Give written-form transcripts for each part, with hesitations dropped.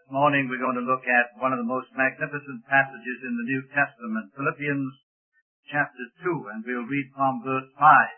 This morning we're going to look at one of the most magnificent passages in the New Testament, Philippians chapter 2, and we'll read from verse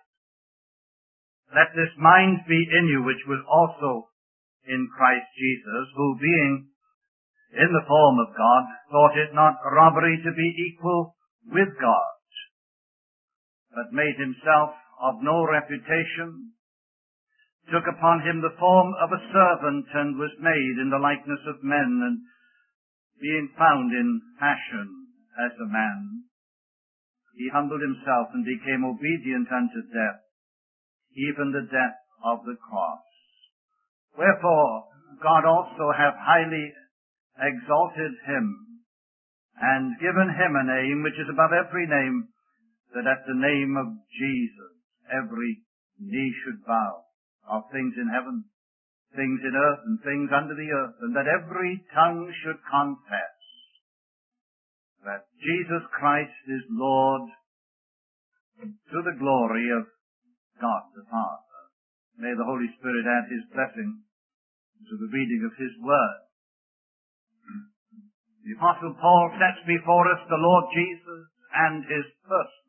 5. Let this mind be in you which was also in Christ Jesus, who being in the form of God, thought it not robbery to be equal with God, but made himself of no reputation, took upon him the form of a servant, and was made in the likeness of men, and being found in fashion as a man, he humbled himself and became obedient unto death, even the death of the cross. Wherefore God also hath highly exalted him, and given him a name which is above every name, that at the name of Jesus every knee should bow, of things in heaven, things in earth, and things under the earth, and that every tongue should confess that Jesus Christ is Lord, to the glory of God the Father. May the Holy Spirit add his blessing to the reading of his word. The Apostle Paul sets before us the Lord Jesus and his person.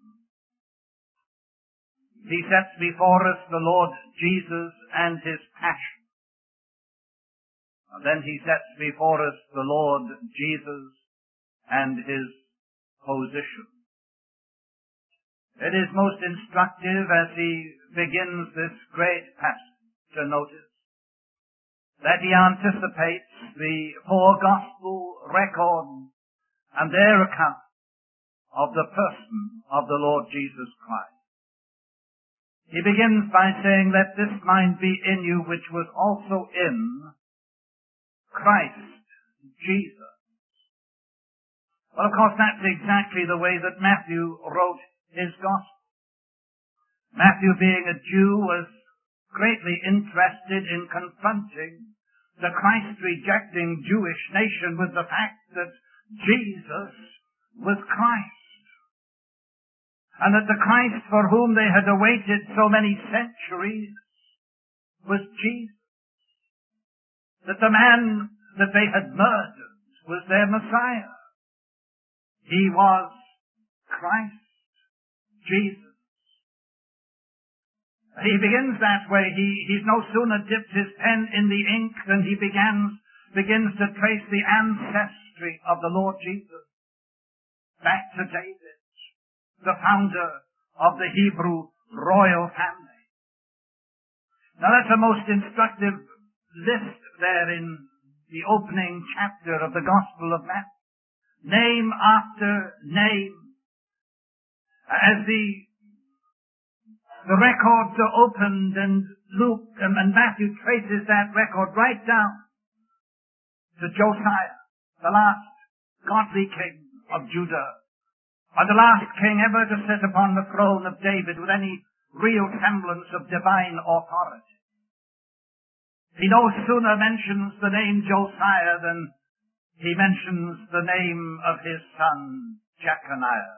He sets before us the Lord Jesus and his passion. And then he sets before us the Lord Jesus and his position. It is most instructive as he begins this great passage to notice that he anticipates the four gospel records and their account of the person of the Lord Jesus Christ. He begins by saying, let this mind be in you which was also in Christ Jesus. Well, of course, that's exactly the way that Matthew wrote his gospel. Matthew, being a Jew, was greatly interested in confronting the Christ-rejecting Jewish nation with the fact that Jesus was Christ. And that the Christ for whom they had awaited so many centuries was Jesus. That the man that they had murdered was their Messiah. He was Christ, Jesus. He begins that way. He's no sooner dipped his pen in the ink than he begins to trace the ancestry of the Lord Jesus back to David, the founder of the Hebrew royal family. Now that's a most instructive list there in the opening chapter of the Gospel of Matthew. Name after name. As the records are opened, and Luke and Matthew traces that record right down to Josiah, the last godly king of Judah, or the last king ever to sit upon the throne of David with any real semblance of divine authority. He no sooner mentions the name Josiah than he mentions the name of his son Jeconiah.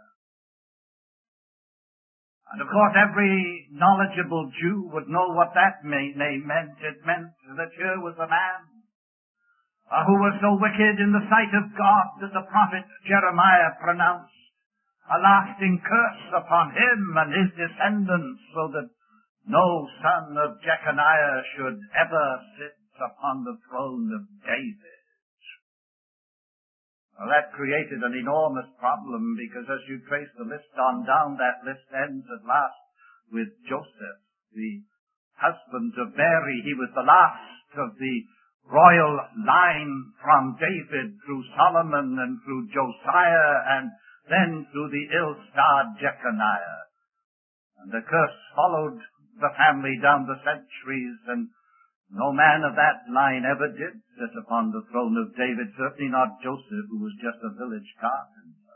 And of course every knowledgeable Jew would know what that name meant. It meant that here was a man who was so wicked in the sight of God that the prophet Jeremiah pronounced a lasting curse upon him and his descendants, so that no son of Jeconiah should ever sit upon the throne of David. Well, that created an enormous problem, because as you trace the list on down, that list ends at last with Joseph, the husband of Mary. He was the last of the royal line from David through Solomon and through Josiah and then through the ill-starred Jeconiah. And the curse followed the family down the centuries, and no man of that line ever did sit upon the throne of David, certainly not Joseph, who was just a village carpenter.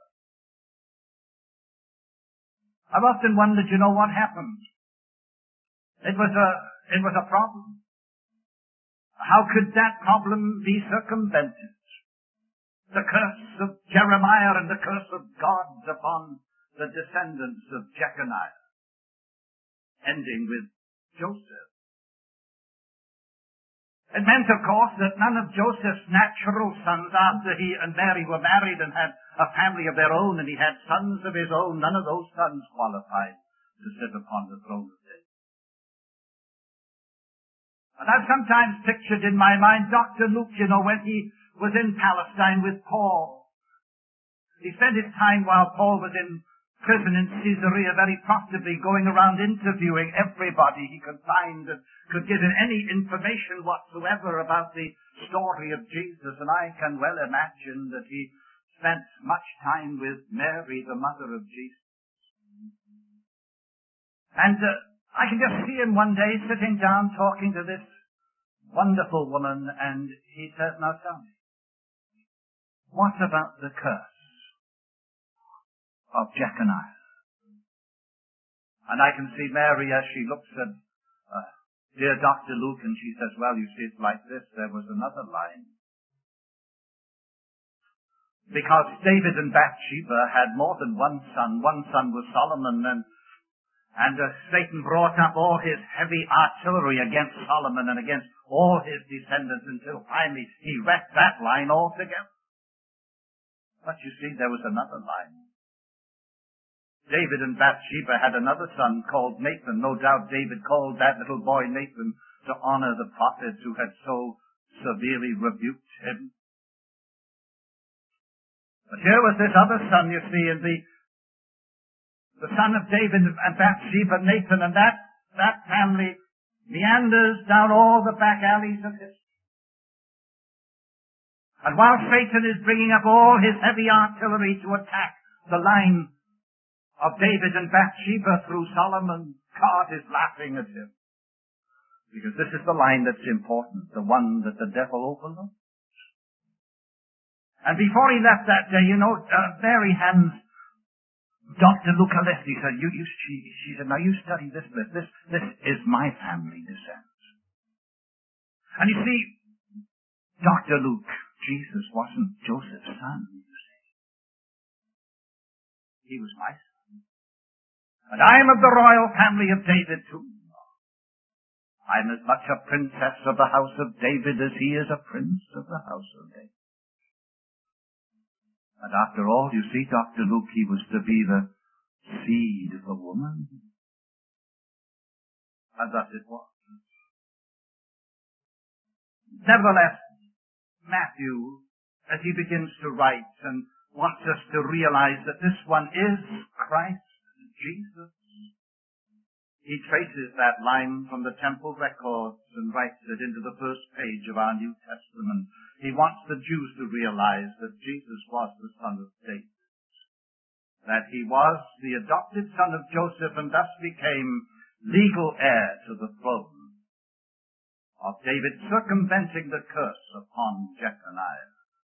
I've often wondered, what happened? It was a problem. How could that problem be circumvented? The curse of Jeremiah and the curse of God upon the descendants of Jeconiah, ending with Joseph. It meant, of course, that none of Joseph's natural sons, after he and Mary were married and had a family of their own, and he had sons of his own, none of those sons qualified to sit upon the throne of David. And I've sometimes pictured in my mind Dr. Luke, when he was in Palestine with Paul. He spent his time while Paul was in prison in Caesarea very profitably going around interviewing everybody he could find that could give him any information whatsoever about the story of Jesus. And I can well imagine that he spent much time with Mary, the mother of Jesus. And I can just see him one day sitting down talking to this wonderful woman, and he says, "Now tell me, what about the curse of Jeconiah?" And I can see Mary as she looks at dear Dr. Luke, and she says, "Well, you see, it's like this. There was another line. Because David and Bathsheba had more than one son. One son was Solomon, and Satan brought up all his heavy artillery against Solomon and against all his descendants until finally he wrecked that line altogether. But you see, there was another line. David and Bathsheba had another son called Nathan. No doubt David called that little boy Nathan to honor the prophets who had so severely rebuked him. But here was this other son, you see, and the son of David and Bathsheba, Nathan, and that family meanders down all the back alleys of history. And while Satan is bringing up all his heavy artillery to attack the line of David and Bathsheba through Solomon, God is laughing at him. Because this is the line that's important, the one that the devil overlooked. And before he left that day, Mary hands Dr. Luca list. He said, she said, "Now you study this list. This is my family descent." And you see, Dr. Luke, Jesus wasn't Joseph's son, you see. He was my son. And I am of the royal family of David too. I'm as much a princess of the house of David as he is a prince of the house of David. And after all, you see, Dr. Luke, he was to be the seed of a woman. And thus it was. Nevertheless, Matthew, as he begins to write and wants us to realize that this one is Christ Jesus, he traces that line from the temple records and writes it into the first page of our New Testament. He wants the Jews to realize that Jesus was the son of David, that he was the adopted son of Joseph and thus became legal heir to the throne of David, circumventing the curse upon Jeconiah.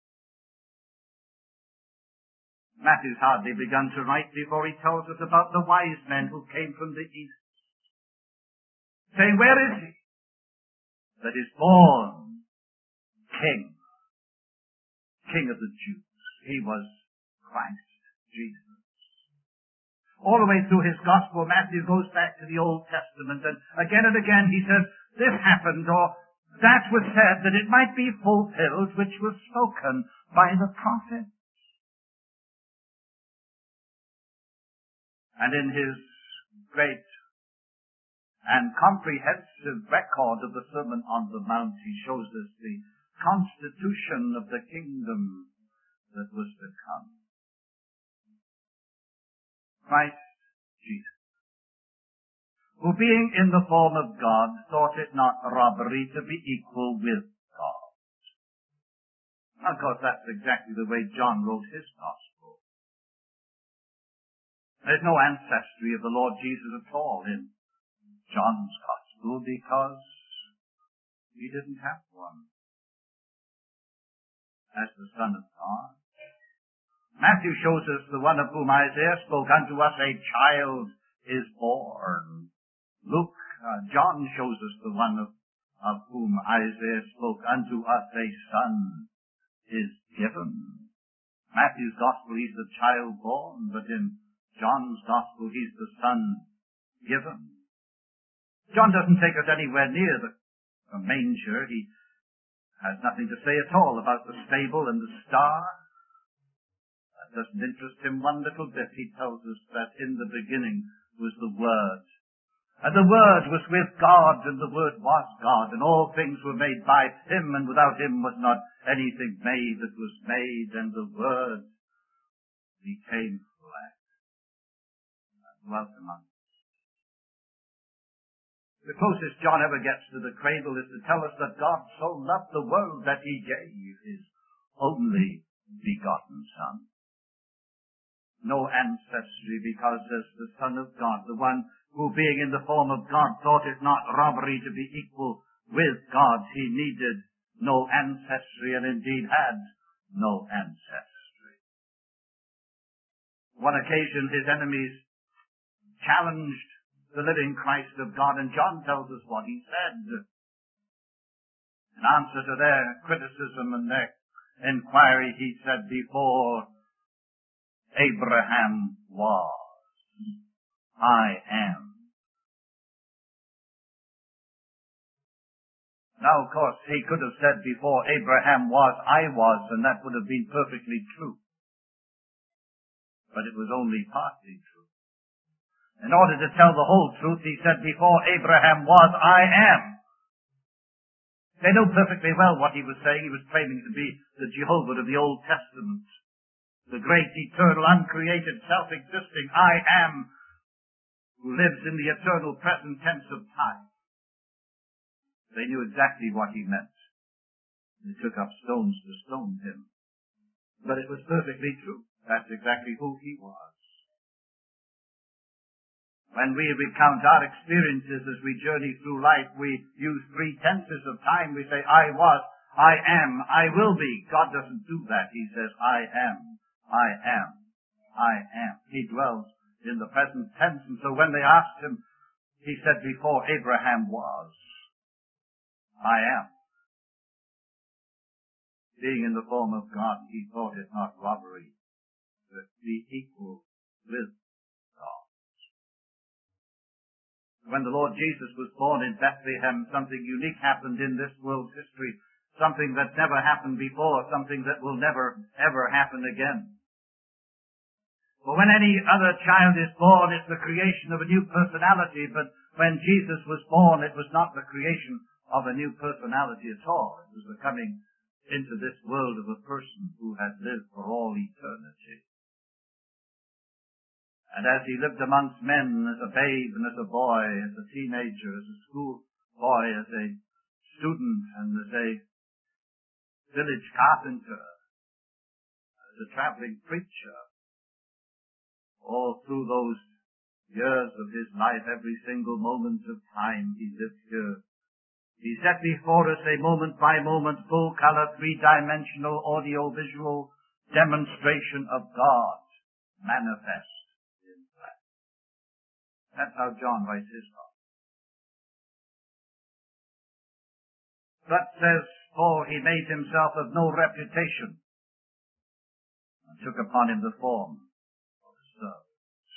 Matthew's hardly begun to write before he tells us about the wise men who came from the east, saying, "Where is he that is born King of the Jews?" He was Christ Jesus. All the way through his gospel, Matthew goes back to the Old Testament, and again he says, "This happened," or "that was said," that it might be fulfilled which was spoken by the prophet. And in his great and comprehensive record of the Sermon on the Mount, he shows us the constitution of the kingdom that was to come. Christ Jesus, who being in the form of God, thought it not robbery to be equal with God. Of course, that's exactly the way John wrote his gospel. There's no ancestry of the Lord Jesus at all in John's gospel because he didn't have one as the Son of God. Matthew shows us the one of whom Isaiah spoke, "Unto us a child is born." John shows us the one of whom Isaiah spoke, "Unto us a son is given." Matthew's gospel, he's the child born, but in John's gospel, he's the son given. John doesn't take us anywhere near the manger. He Has nothing to say at all about the stable and the star. That doesn't interest him one little bit. He tells us that in the beginning was the Word. And the Word was with God, and the Word was God, and all things were made by Him, and without Him was not anything made that was made, and the Word became flesh and dwelt among us. The closest John ever gets to the cradle is to tell us that God so loved the world that He gave His only begotten Son. No ancestry, because as the Son of God, the one who being in the form of God thought it not robbery to be equal with God, He needed no ancestry, and indeed had no ancestry. On one occasion His enemies challenged the living Christ of God, and John tells us what he said. In answer to their criticism and their inquiry, he said, "Before Abraham was, I am." Now, of course, he could have said, "Before Abraham was, I was," and that would have been perfectly true. But it was only partly true. In order to tell the whole truth, he said, "Before Abraham was, I am." They know perfectly well what he was saying. He was claiming to be the Jehovah of the Old Testament, the great, eternal, uncreated, self-existing I am, who lives in the eternal present tense of time. They knew exactly what he meant. They took up stones to stone him. But it was perfectly true. That's exactly who he was. When we recount our experiences as we journey through life, we use three tenses of time. We say, I was, I am, I will be. God doesn't do that. He says, I am, I am, I am. He dwells in the present tense. And so when they asked him, he said, "Before Abraham was, I am." Being in the form of God, he thought it not robbery to be equal with God. When the Lord Jesus was born in Bethlehem, something unique happened in this world's history, something that never happened before, something that will never, ever happen again. For when any other child is born, it's the creation of a new personality, but when Jesus was born, it was not the creation of a new personality at all. It was the coming into this world of a person who had lived for all eternity. And as he lived amongst men as a babe and as a boy, as a teenager, as a school boy, as a student, and as a village carpenter, as a traveling preacher, all through those years of his life, every single moment of time he lived here, he set before us a moment-by-moment, full-color, three-dimensional, audio-visual demonstration of God manifest. That's how John writes his gospel. But, says Paul, he made himself of no reputation and took upon him the form of a servant.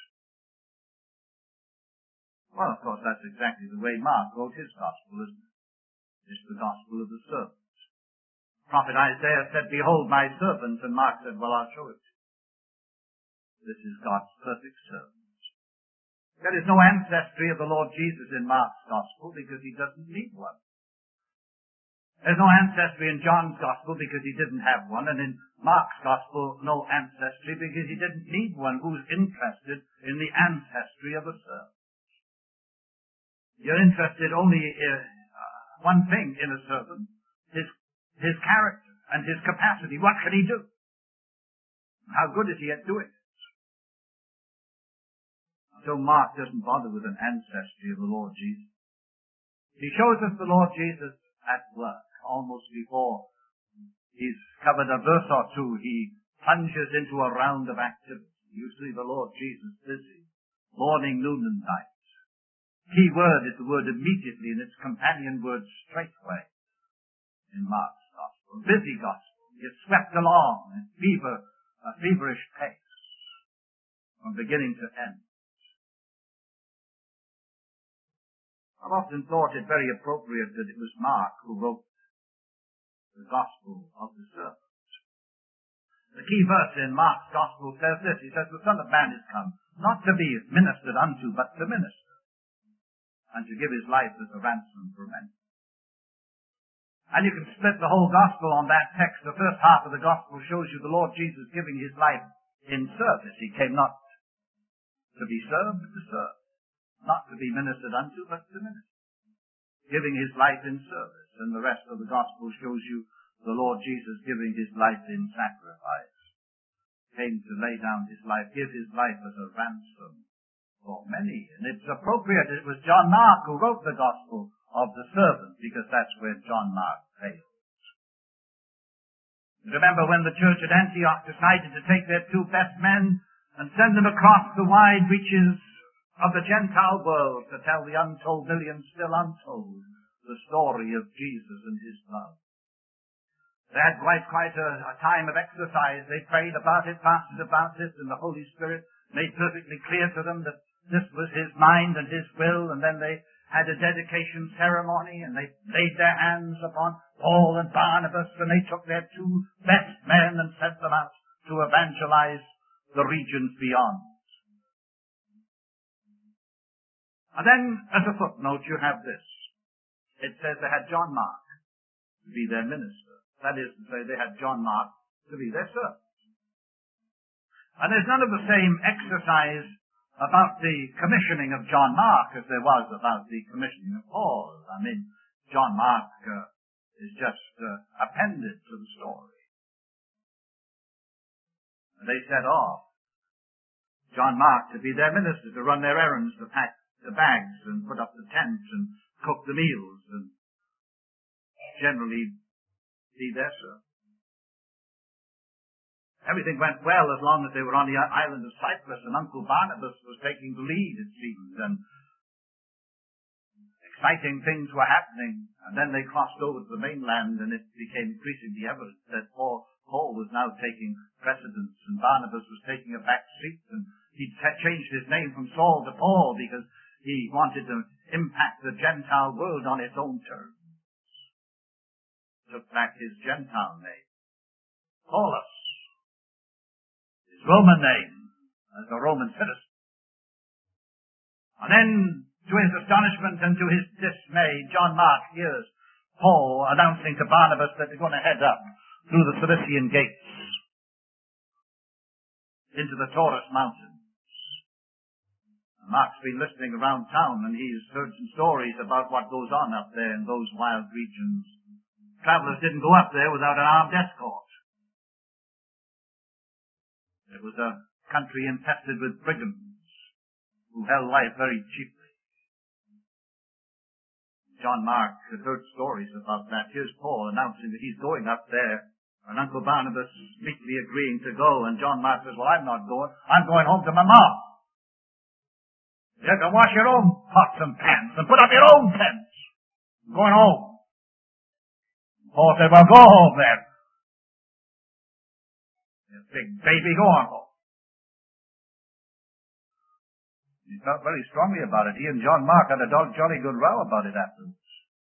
Well, of course, that's exactly the way Mark wrote his gospel, isn't it? It's the gospel of the servant. Prophet Isaiah said, "Behold my servant," and Mark said, "Well, I'll show it." This is God's perfect servant. There is no ancestry of the Lord Jesus in Mark's gospel because he doesn't need one. There's no ancestry in John's gospel because he didn't have one, and in Mark's gospel, no ancestry because he didn't need one. Who's interested in the ancestry of a servant? You're interested only in one thing in a servant, his character and his capacity. What can he do? How good is he at doing it? So Mark doesn't bother with an ancestry of the Lord Jesus. He shows us the Lord Jesus at work. Almost before he's covered a verse or two, he plunges into a round of activity. You see the Lord Jesus busy, morning, noon, and night. Key word is the word immediately, and its companion word straightway in Mark's gospel. Busy gospel. It's swept along at a feverish pace from beginning to end. I've often thought it very appropriate that it was Mark who wrote the gospel of the servant. The key verse in Mark's gospel says this. He says, the Son of Man is come, not to be ministered unto, but to minister, and to give his life as a ransom for many. And you can split the whole gospel on that text. The first half of the gospel shows you the Lord Jesus giving his life in service. He came not to be served, but to serve. Not to be ministered unto, but to minister. Giving his life in service. And the rest of the gospel shows you the Lord Jesus giving his life in sacrifice. Came to lay down his life, give his life as a ransom for many. And it's appropriate. It was John Mark who wrote the gospel of the servant, because that's where John Mark failed. Remember when the church at Antioch decided to take their two best men and send them across the wide reaches of the Gentile world to tell the untold millions still untold the story of Jesus and his love. They had quite a time of exercise. They prayed about it, fasted about it, and the Holy Spirit made perfectly clear to them that this was his mind and his will, and then they had a dedication ceremony, and they laid their hands upon Paul and Barnabas, and they took their two best men and sent them out to evangelize the regions beyond. And then, as a footnote, you have this. It says they had John Mark to be their minister. That is to say, they had John Mark to be their servant. And there's none of the same exercise about the commissioning of John Mark as there was about the commissioning of Paul. I mean, John Mark is just appended to the story. And they set off John Mark to be their minister, to run their errands, to pack the bags and put up the tent and cook the meals and generally be their servant. Everything went well as long as they were on the island of Cyprus, and Uncle Barnabas was taking the lead, it seemed, and exciting things were happening. And then they crossed over to the mainland, and it became increasingly evident that Paul was now taking precedence, and Barnabas was taking a back seat, and he'd changed his name from Saul to Paul because he wanted to impact the Gentile world on its own terms. Took back his Gentile name, Paulus, his Roman name as a Roman citizen. And then, to his astonishment and to his dismay, John Mark hears Paul announcing to Barnabas that they're going to head up through the Cilician gates into the Taurus mountains. And Mark's been listening around town, and he's heard some stories about what goes on up there in those wild regions. Travelers didn't go up there without an armed escort. It was a country infested with brigands who held life very cheaply. John Mark had heard stories about that. Here's Paul announcing that he's going up there, and Uncle Barnabas meekly agreeing to go, and John Mark says, well, I'm not going. I'm going home to my mom. You can wash your own pots and pans and put up your own tents. I'm going home. Paul said, well, go home then. You big baby, go on home. He felt very strongly about it. He and John Mark had a jolly good row about it afterwards.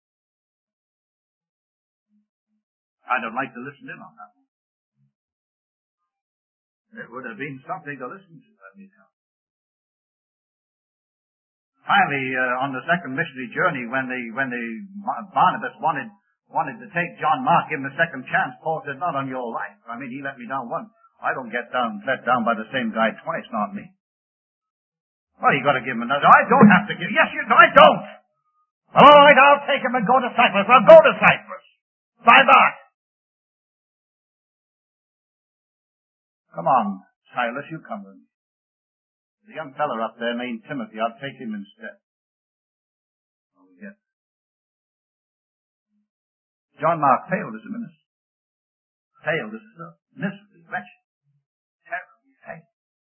I'd have liked to listen in on that one. It would have been something to listen to, let me tell you. Finally, on the second missionary journey, when Barnabas wanted to take John Mark, give him a second chance, Paul said, not on your life. I mean, he let me down once. I don't get let down by the same guy twice, not me. Well, you got to give him another. I don't have to give. Yes, you do. I don't. Well, all right, I'll take him and go to Cyprus. I'll go to Cyprus. Bye-bye. Come on, Silas, you come with me. The young feller up there named Timothy, I'll take him instead. Oh, yes. John Mark failed as a minister. Failed as a miserably wretched. Terribly failed.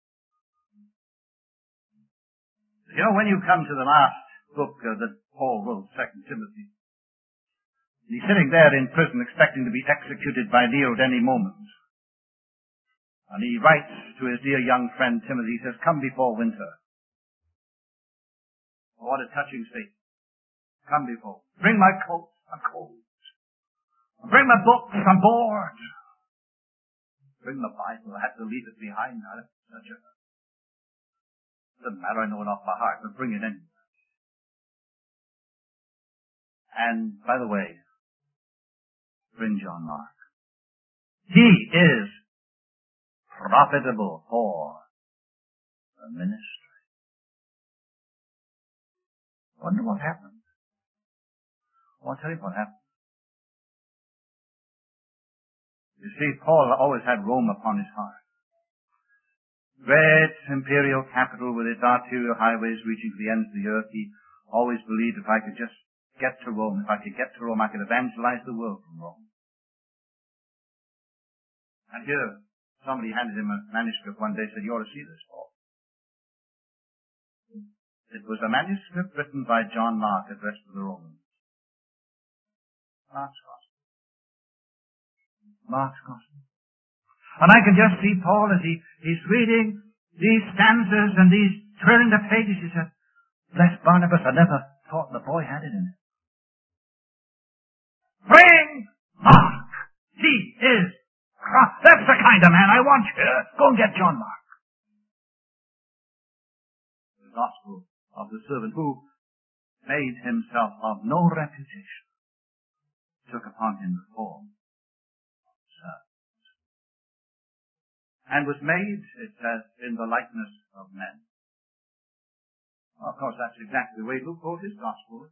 You know, when you come to the last book that Paul wrote, 2 Timothy, he's sitting there in prison expecting to be executed by Nero at any moment. And he writes to his dear young friend Timothy, he says, come before winter. Oh, what a touching statement. Come before. Bring my coat. I'm cold. Bring my books on board. Bring the Bible. I had to leave it behind. Doesn't matter, I know it off by heart, but bring it in. And, by the way, bring John Mark. He is profitable for the ministry. Wonder what happened. Well, I'll tell you what happened. You see, Paul always had Rome upon his heart. Great imperial capital with its arterial highways reaching to the ends of the earth. He always believed if I could just get to Rome, I could evangelize the world from Rome. And here, somebody handed him a manuscript one day and said, you ought to see this, Paul. It was a manuscript written by John Mark addressed to the Romans. Mark's Gospel. Mark's Gospel. And I can just see Paul as he's reading these stanzas and these turning the pages. He said, bless Barnabas, I never thought the boy had it in him. Bring Mark. He is. That's the kind of man I want you. Go and get John Mark. The Gospel of the servant who made himself of no reputation, took upon him the form of a servant, and was made, it says, in the likeness of men. Well, of course, that's exactly the way Luke wrote his Gospel.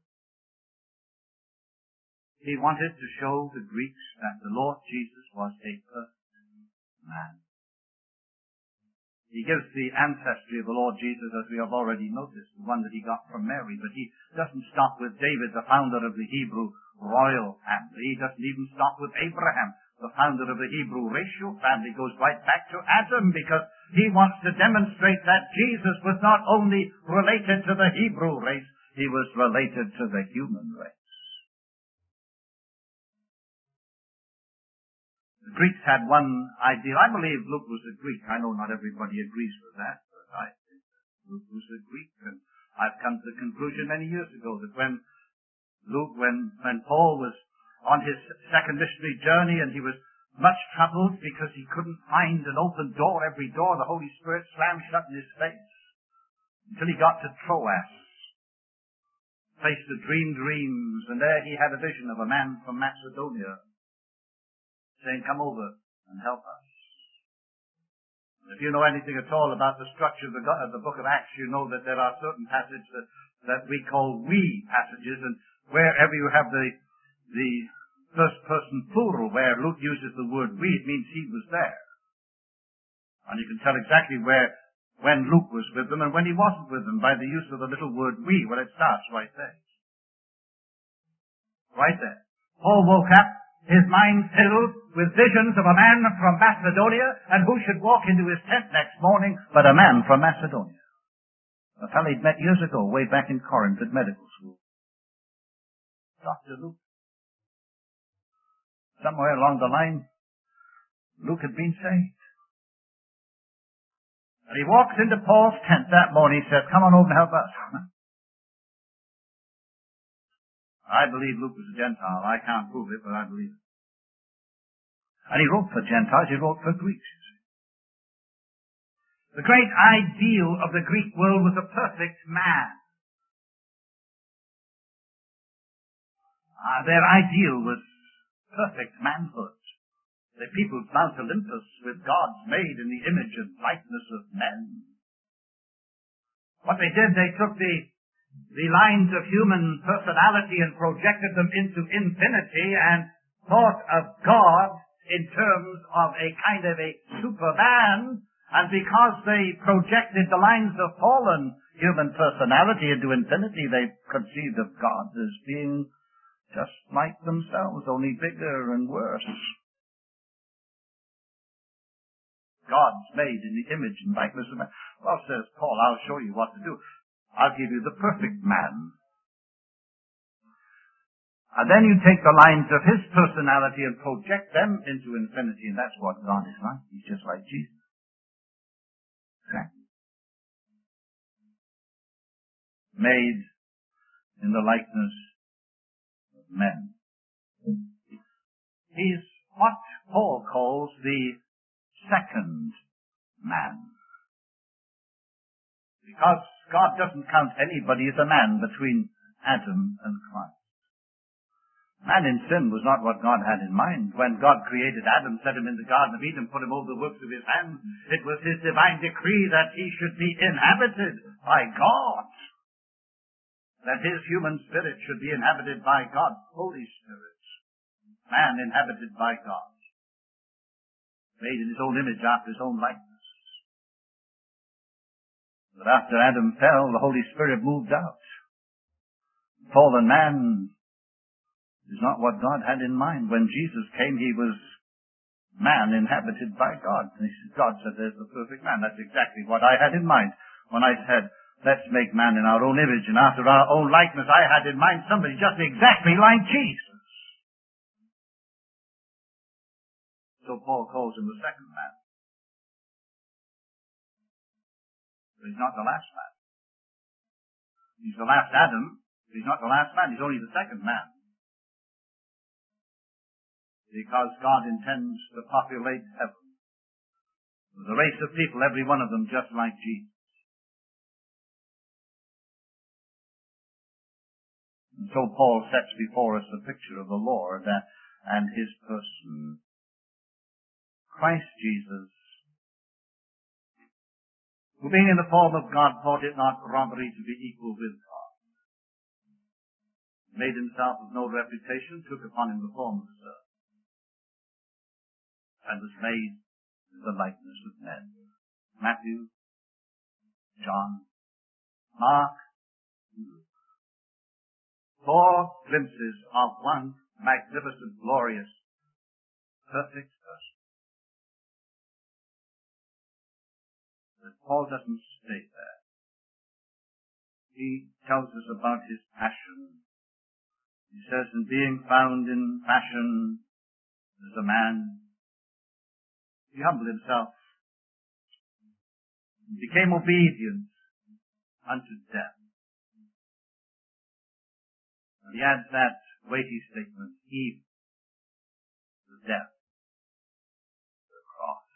He wanted to show the Greeks that the Lord Jesus was a perfect man. He gives the ancestry of the Lord Jesus, as we have already noticed, the one that he got from Mary, but he doesn't stop with David, the founder of the Hebrew royal family. He doesn't even stop with Abraham, the founder of the Hebrew racial family. He goes right back to Adam, because he wants to demonstrate that Jesus was not only related to the Hebrew race, he was related to the human race. The Greeks had one ideal. I believe Luke was a Greek. I know not everybody agrees with that, but I think Luke was a Greek. And I've come to the conclusion many years ago that when Paul was on his second missionary journey and he was much troubled because he couldn't find an open door, every door the Holy Spirit slammed shut in his face, until he got to Troas, place to dream dreams, and there he had a vision of a man from Macedonia saying, come over and help us. And if you know anything at all about the structure of the book of Acts, you know that there are certain passages that we call we passages, and wherever you have the first person plural, where Luke uses the word we, it means he was there. And you can tell exactly when Luke was with them and when he wasn't with them by the use of the little word we. Well, it starts right there. Right there. Paul woke up, his mind filled with visions of a man from Macedonia, and who should walk into his tent next morning but a man from Macedonia. A fellow he'd met years ago, way back in Corinth at medical school. Dr. Luke. Somewhere along the line, Luke had been saved. And he walks into Paul's tent that morning. He says, come on over and help us. I believe Luke was a Gentile. I can't prove it, but I believe it. And he wrote for Gentiles. He wrote for Greeks. The great ideal of the Greek world was a perfect man. Their ideal was perfect manhood. The people of Mount Olympus with gods made in the image and likeness of men. What they did, they took the lines of human personality and projected them into infinity and thought of God in terms of a kind of a superman, and because they projected the lines of fallen human personality into infinity, they conceived of God as being just like themselves, only bigger and worse. God's made in the image and likeness of man. Well, says Paul, I'll show you what to do. I'll give you the perfect man. And then you take the lines of his personality and project them into infinity, and that's what God is like. He's just like Jesus. Exactly. Made in the likeness of men. He's what Paul calls the second man. Because God doesn't count anybody as a man between Adam and Christ. Man in sin was not what God had in mind. When God created Adam, set him in the Garden of Eden, put him over the works of his hands, it was his divine decree that he should be inhabited by God. That his human spirit should be inhabited by God's Holy Spirit. Man inhabited by God. Made in his own image after his own likeness. But after Adam fell, the Holy Spirit moved out. Fallen man is not what God had in mind. When Jesus came, he was man inhabited by God. And God said, there's the perfect man. That's exactly what I had in mind. When I said, let's make man in our own image and after our own likeness, I had in mind somebody just exactly like Jesus. So Paul calls him the second man. But he's not the last man. He's the last Adam, but he's not the last man. He's only the second man. Because God intends to populate heaven with a race of people, every one of them just like Jesus. And so Paul sets before us a picture of the Lord and his person. Christ Jesus, who being in the form of God thought it not robbery to be equal with God, made himself of no reputation, took upon him the form of a servant, and was made in the likeness of men. Matthew, John, Mark, and Luke. 4 glimpses of one magnificent, glorious, perfect person. But Paul doesn't stay there. He tells us about his passion. He says, in being found in fashion as a man, he humbled himself and became obedient unto death. And he adds that weighty statement, even the death, the cross.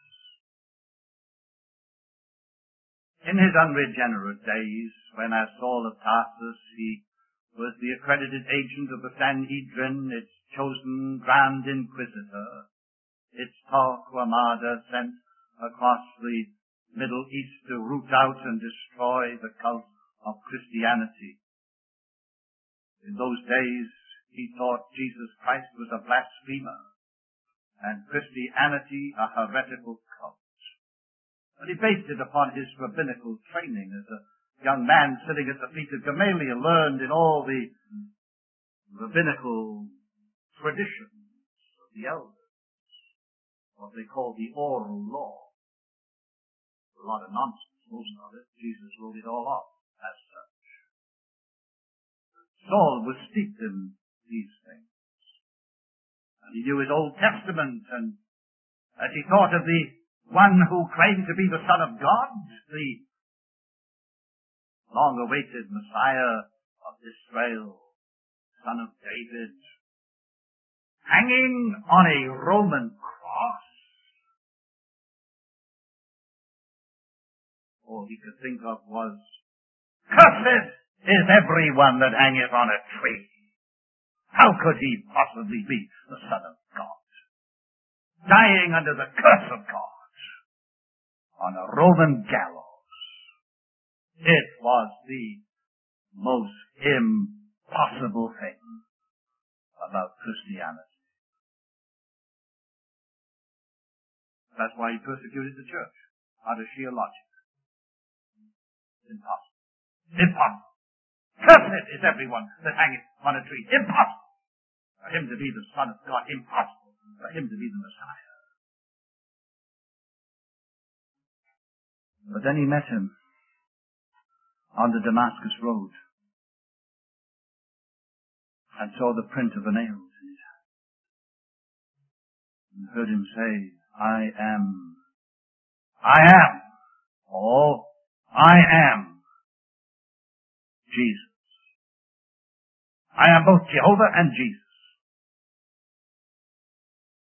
In his unregenerate days, when as Saul of Tarsus he was the accredited agent of the Sanhedrin, its chosen Grand Inquisitor, its Torquemada sent across the Middle East to root out and destroy the cult of Christianity. In those days, he thought Jesus Christ was a blasphemer and Christianity a heretical cult. And he based it upon his rabbinical training as a young man sitting at the feet of Gamaliel, learned in all the rabbinical traditions of the elders. What they call the oral law. A lot of nonsense, most of it. Jesus wrote it all off as such. Saul was steeped in these things. And he knew his Old Testament, and as he thought of the one who claimed to be the Son of God, the long-awaited Messiah of Israel, Son of David, hanging on a Roman cross, all he could think of was, cursed is everyone that hangeth on a tree. How could he possibly be the Son of God? Dying under the curse of God on a Roman gallows. It was the most impossible thing about Christianity. That's why he persecuted the church out of sheer logic. Impossible. Impossible. Cursed is everyone that hangeth on a tree. Impossible. For him to be the Son of God. Impossible. For him to be the Messiah. But then he met him on the Damascus road and saw the print of the nails in his hand and heard him say, I am, Paul, I am Jesus. I am both Jehovah and Jesus.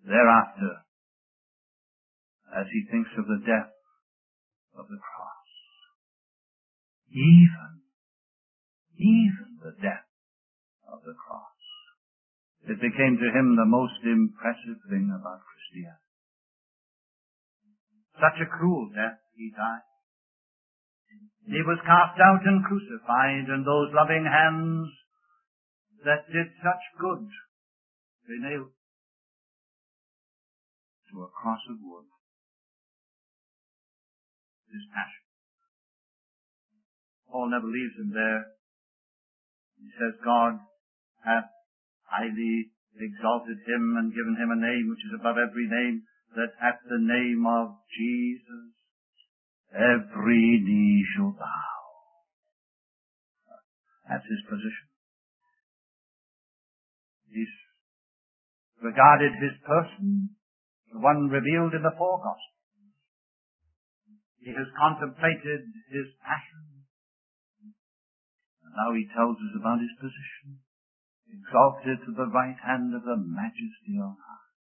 thereafter as he thinks of the death of the cross. Even the death of the cross. It became to him the most impressive thing about Christianity. Such a cruel death he died. He was cast out and crucified, and those loving hands that did such good, they nailed to a cross of wood his passion. Paul never leaves him there. He says, God hath highly exalted him and given him a name which is above every name, that at the name of Jesus every knee shall bow. That's his position. He's regarded his person, the one revealed in the four Gospels. He has contemplated his passion. And now he tells us about his position. Exalted to the right hand of the Majesty on high.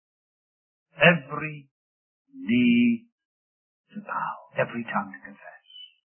Every knee to bow, every tongue to confess.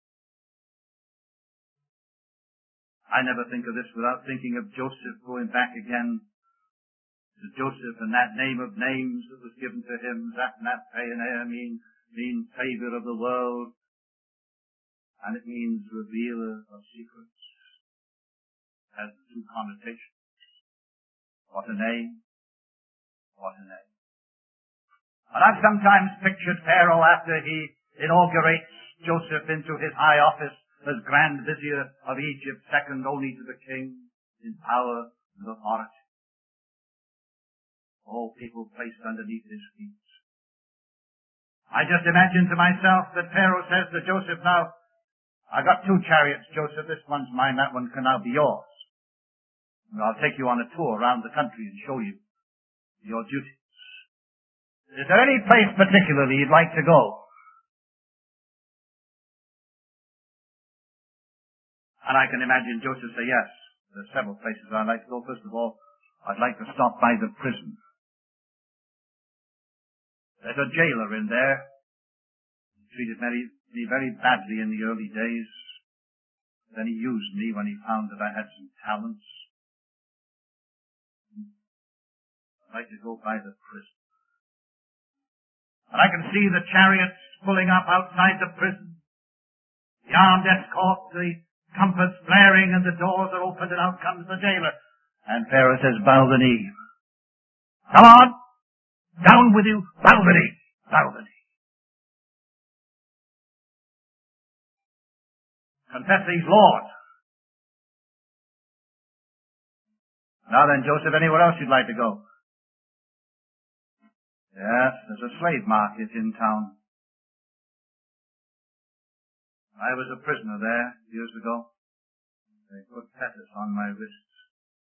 I never think of this without thinking of Joseph, going back again to Joseph and that name of names that was given to him, Zapnath-Paaneah, mean Savior of the world, and it means revealer of secrets. Has two connotations. What a name. What a name. And I've sometimes pictured Pharaoh after he inaugurates Joseph into his high office as Grand Vizier of Egypt, second only to the king in power and authority. All people placed underneath his feet. I just imagine to myself that Pharaoh says to Joseph, now, I got two chariots, Joseph. This one's mine, that one can now be yours. And I'll take you on a tour around the country and show you your duties. Is there any place particularly you'd like to go? And I can imagine Joseph say, yes, there's several places I'd like to go. First of all, I'd like to stop by the prison. There's a jailer in there. He treated me very badly in the early days. Then he used me when he found that I had some talents. I'd like to go by the prison. And I can see the chariots pulling up outside the prison. The armed escort, the trumpets blaring, and the doors are opened, and out comes the jailer. And Pharaoh says, bow the knee. Come on! Down with you! Bow the knee! Bow the knee. Confess he's Lord. Now then, Joseph, anywhere else you'd like to go? Yes, there's a slave market in town. I was a prisoner there years ago. They put fetters on my wrists.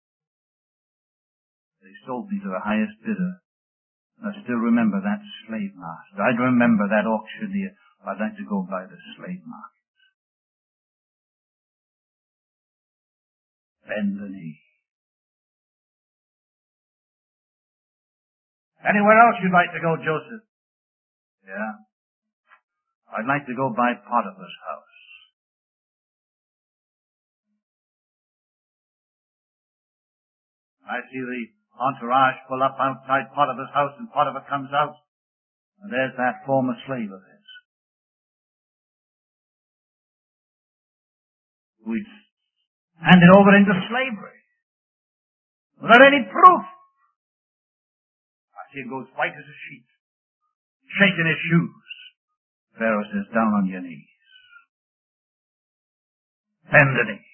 They sold me to the highest bidder. I still remember that slave market. I'd remember that auctioneer. I'd like to go by the slave market. Bend the knee. Anywhere else you'd like to go, Joseph? Yeah. I'd like to go by Potiphar's house. I see the entourage pull up outside Potiphar's house, and Potiphar comes out, and there's that former slave of his, who he's handed over into slavery without any proof. I see him goes white as a sheet, shaking his shoes. Pharaoh says, down on your knees. Bend the knee.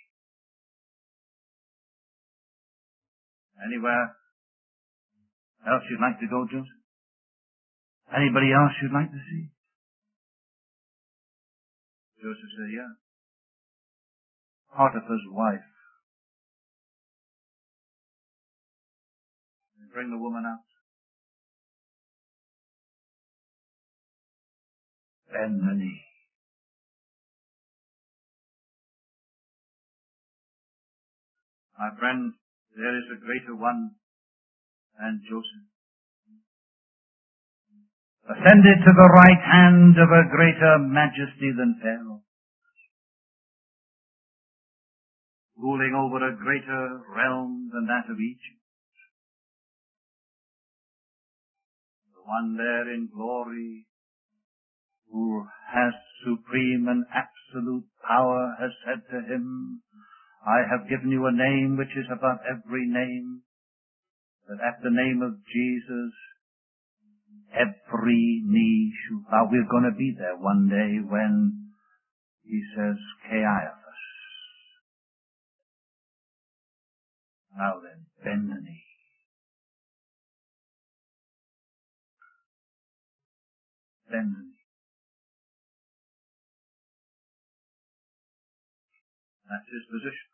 Anywhere else you'd like to go, Joseph? Anybody else you'd like to see? Joseph said, yeah. Potiphar's wife. They bring the woman out. Bend the knee. My friend, there is a greater one than Joseph. ascended to the right hand of a greater majesty than Pharaoh, ruling over a greater realm than that of Egypt. The one there in glory, who has supreme and absolute power, has said to him, I have given you a name which is above every name, that at the name of Jesus, every knee should bow. We're going to be there one day when he says, Caiaphas, now then, bend the knee. Bend the knee. That's his position.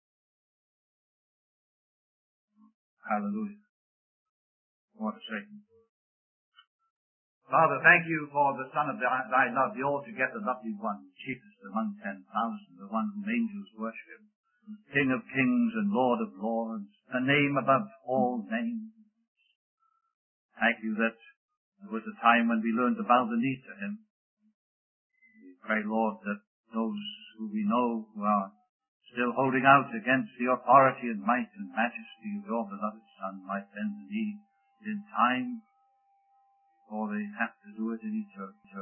Hallelujah. What a Satan. Father, thank you for the Son of thy love, the altogether lovely one, chiefest among 10,000, the one whom angels worship, King of kings and Lord of lords, a name above all names. Thank you that there was a time when we learned to bow the knee to him. We pray, Lord, that those who we know who are still holding out against the authority and might and majesty of your beloved Son might bend the knee in time, or they have to do it in eternity.